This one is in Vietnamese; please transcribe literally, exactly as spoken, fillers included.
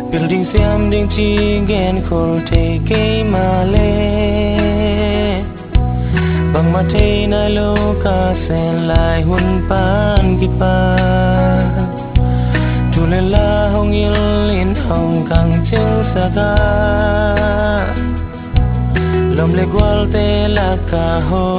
building xem đinh chi gen khol te ke male bằng mặt thế na lô ca sen lại hun pan ki pa tu le la hong il in hong kang ching saga lom le gwal te la ka ho